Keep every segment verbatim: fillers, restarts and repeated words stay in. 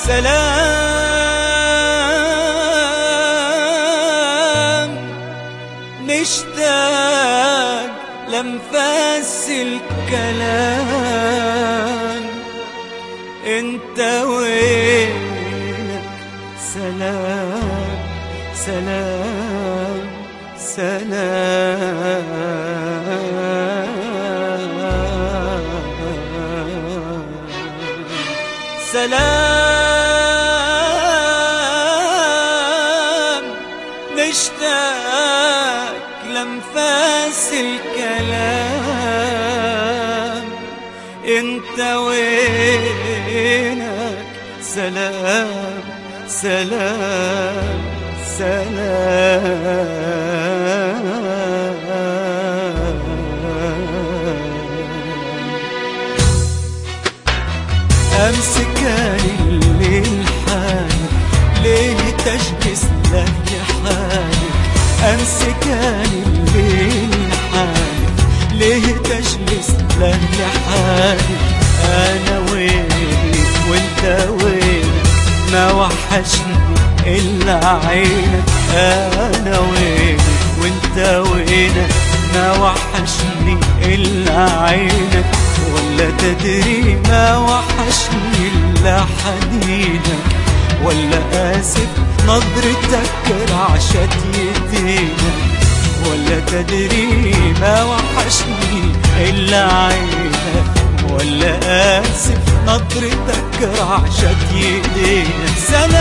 سلام مشتاق لانفاس الكلام، انت وينك؟ سلام سلام سلام سلام مشتاق لانفاس الكلام، انت وينك؟ سلام سلام سلام أمس كان الليل حالك، ليه تجلس لك حالك؟ أمس كان الليل حالك، ليه تجلس لك حالك؟ أنا وينك وانت وينك؟ ما وحشني إلا عينك. أنا وينك وانت وينك؟ ما وحشني إلا عينك. ولا تدري ما وحشني إلا حنينك، ولا آسف نظرتك رعشة يدينك. ولا تدري ما وحشني إلا عينك، ولا آسف نظرتك رعشة يدينك.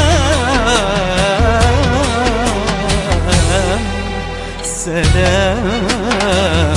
سلام سلام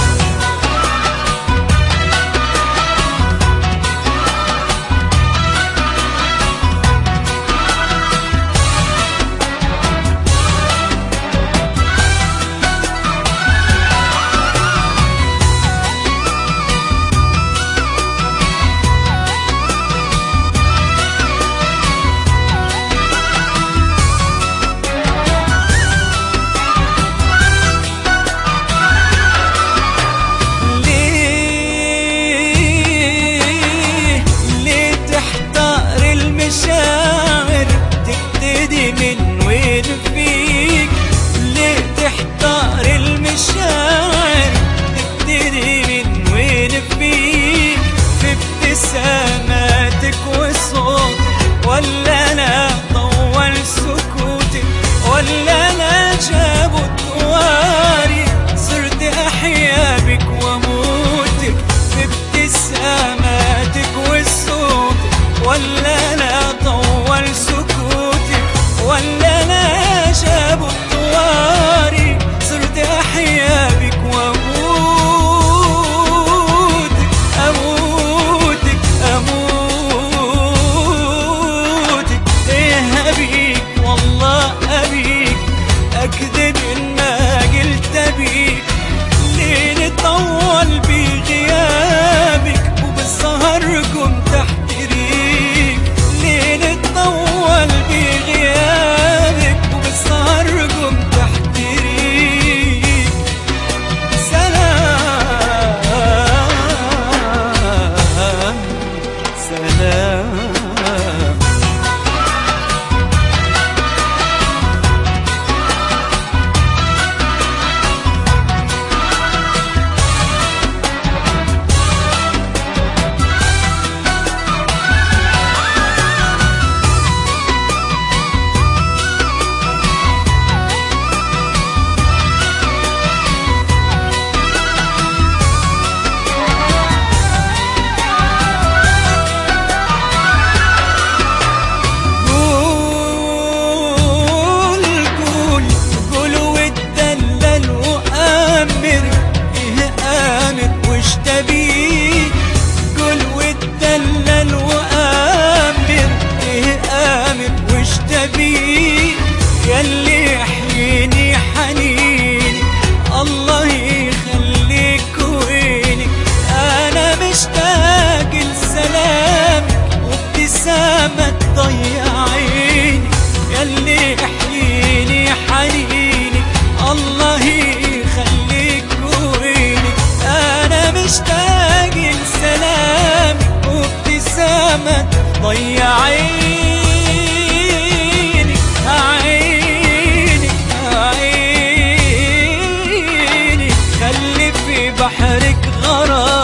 بحرك غرام